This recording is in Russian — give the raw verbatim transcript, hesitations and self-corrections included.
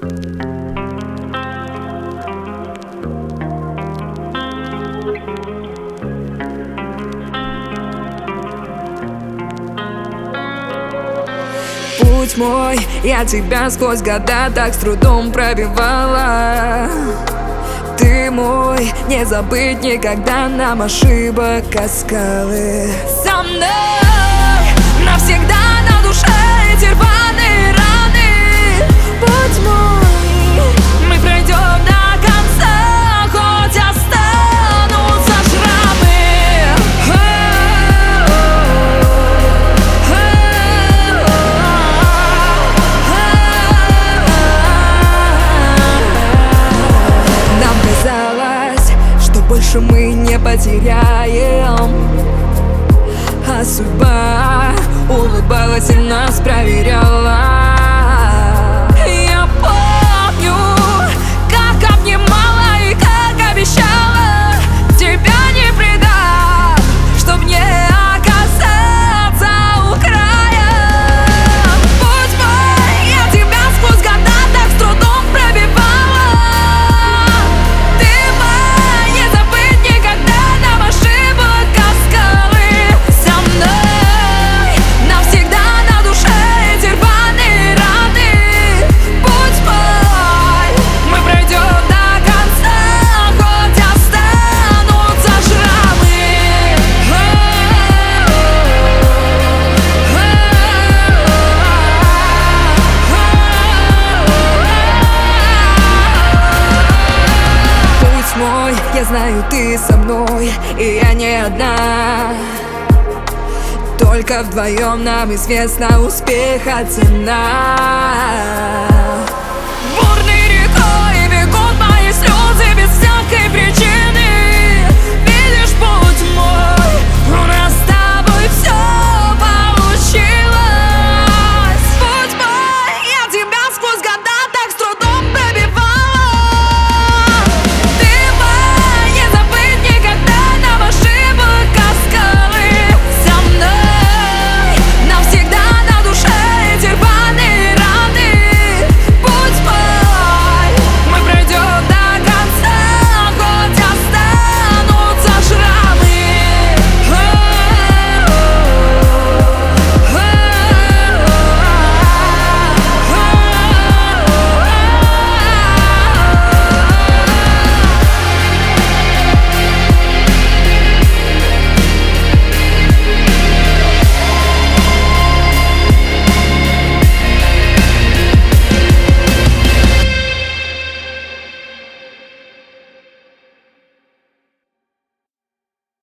Путь мой, я тебя сквозь года так с трудом пробивала. Ты мой, не забыть никогда нам ошибок о скалы. Со мной навсегда на душе эти рваные раны. Путь мой, мы пройдем до конца, хоть останутся шрамы. Нам казалось, что больше мы не потеряем, а судьба улыбалась и нас проверяла. Я помню, как обнимала и как обещала тебя не предам, чтоб не оказаться у края. Путь мой, я тебя сквозь года так с трудом пробивала. Ты мой, не забыть никогда нам ошибок о скалы. Со мной навсегда на душе эти рваные раны. Путь мой, мы пройдем до конца, хоть останутся шрамы. Путь мой, я знаю, ты со мной, и я не одна. Только вдвоем нам известна успеха цена.